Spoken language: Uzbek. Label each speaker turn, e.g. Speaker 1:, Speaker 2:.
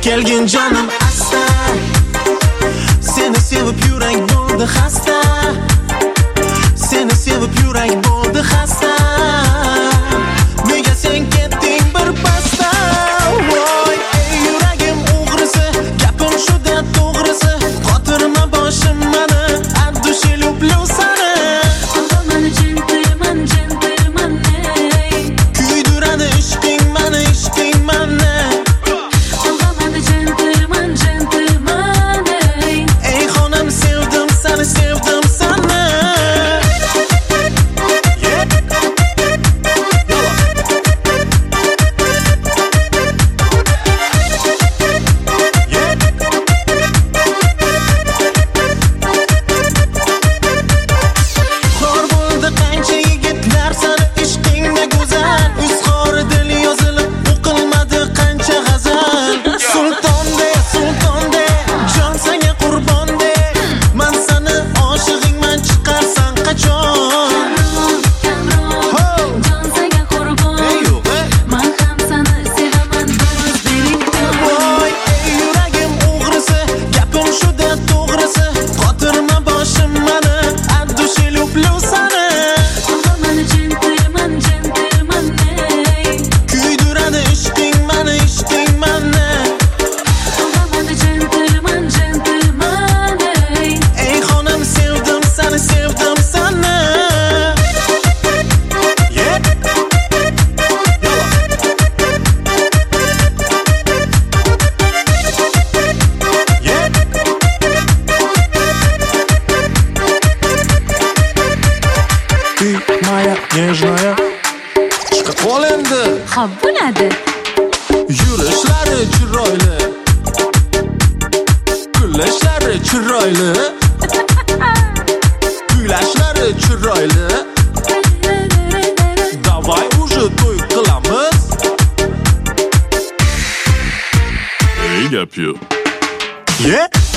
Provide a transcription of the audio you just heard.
Speaker 1: kelgin canım asta. Seni sevib yurak bo'ldi xasta. Seni sevib yurak bo'ldi xasta. Nega sen ketding bir pasda? Voy ey yuragim o'g'risi, gapim shuda to'g'risi. Xotirma boshim mani, addushi люблю sani.
Speaker 2: Mani gentleman, gentleman ey.
Speaker 1: Kuydiradi ishqing mani, ishqing mani.
Speaker 2: Mani gentleman, gentleman ey.
Speaker 1: Ey xonam sevdim sani, sevdim sani. Моя нежная, chiqib qol endi.
Speaker 2: Xo'p, bo'ladi.
Speaker 1: Yurishlari chiroyli, kullashlari chiroyli, kuylashlari chiroyli. Davay уже to'y qilamiz. Ey gap yo'q.